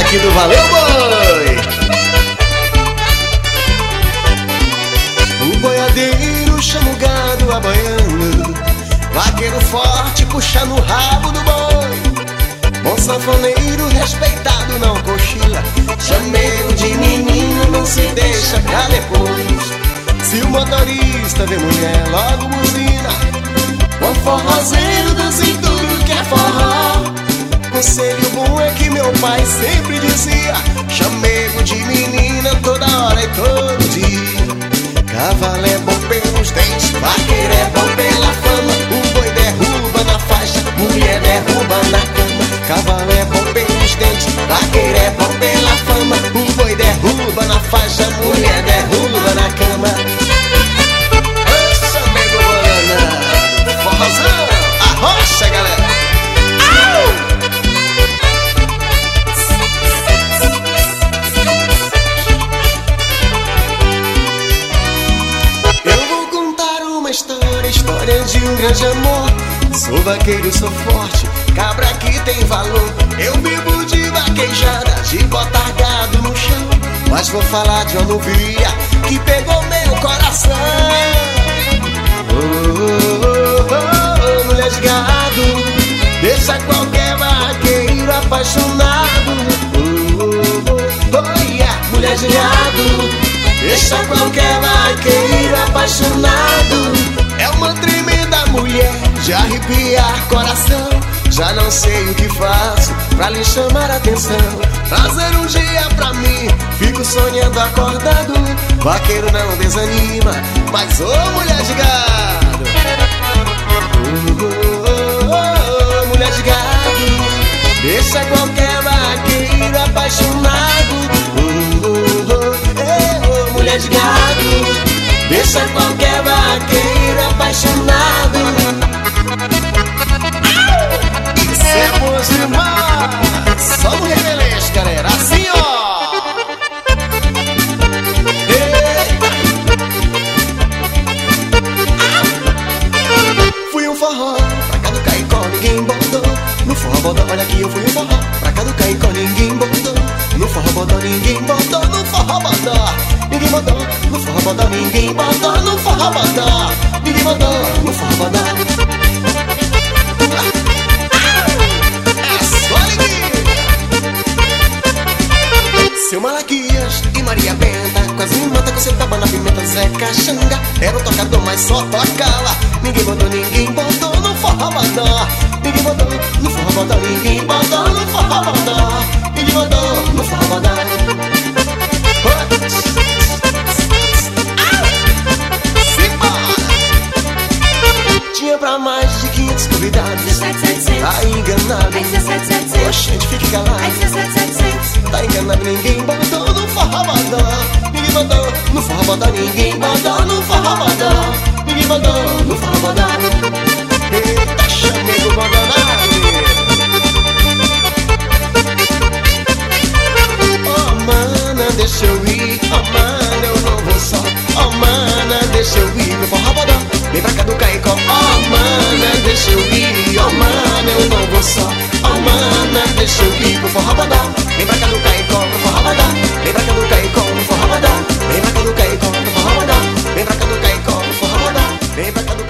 aqui do Valeu Boi. O boiadeiro chama o gado abanhando, vaqueiro forte puxa no rabo do boi. Bom sanfoneiro respeitado não cochila, chamego de menino não se deixa pra depois. Se o motorista vê mulher logo buzina, bom forrozeiro dança em tudo que é forró. Conselho bom é que meu pai sempre dizia, chamego de menina toda hora e todo dia. Cavalo é bom pelos dentes, vaqueiro é bom pela fama. O boi derruba na faixa, mulher derruba na cama. Cavalo é bom pelos dentes, vaqueiro é bom pela fama. O boi derruba na faixa, mulher derruba na cama. Ô, chamego Ana, forrozão, arrocha, galera. História de um grande amor. Sou vaqueiro, sou forte, cabra que tem valor. Eu vivo de vaquejada, de botar gado no chão. Mas vou falar de uma novia que pegou meu coração. Mulher de gado, deixa qualquer vaqueiro apaixonado. Mulher de gado, deixa qualquer vaqueiro apaixonado. É uma tremenda mulher de arrepiar coração. Já não sei o que faço pra lhe chamar a atenção. Trazer um dia pra mim, fico sonhando acordado. Vaqueiro não desanima, mas ô mulher de gado. Mulher de gado, deixa qualquer vaqueiro apaixonado. Mulher de gado, deixa qualquer vaqueiro apaixonado. Isso é bom demais. Só no remeleixo, galera. Assim, ó. Fui um forró, pra cá do Caicó ninguém botou. No forró bodó, olha aqui eu fui um forró, pra cá do Caicó ninguém botou. No forró bodó ninguém botou, no forró bodó ninguém botou, no forró bodó ninguém botou, no forró bodó ninguém botou, no forró bodó. É só alegria. Seu Malaquias e Maria Benta, quase me mata com seu tapa na pimenta. Zé Caxanga era o tocador, mas só tocava. Ninguém botou no forró bodó. Ninguém botou no forró bodó, ninguém botou no forró bodó. Ninguém botou no forró bodó. Tinha pra mais de 500 convidados. Tá enganado. Oxente, fique calado. Tá enganado, ninguém botou no forró bodó. Ninguém botou no forró bodó, ninguém botou no forró bodó. Ninguém botou no forró bodó. Eita, chamego bodonado. Oh, mana, deixa eu ir. Oh, mana, eu não vou só. Oh, mana, deixa eu ir no forró bodó. Vem pra cá do Caicó. Oh, mana, deixa eu ir. Oh, mana, eu não vou só. Oh, mana, deixa eu ir pro forró bodó. Vem pra cá do Caicó, no forró bodó. Vem pra cá do Caicó, no forró bodó. Vem pra cá do Caicó, no forró bodó. Vem pra cá do Caicó, no forró bodó. Vem pra cá do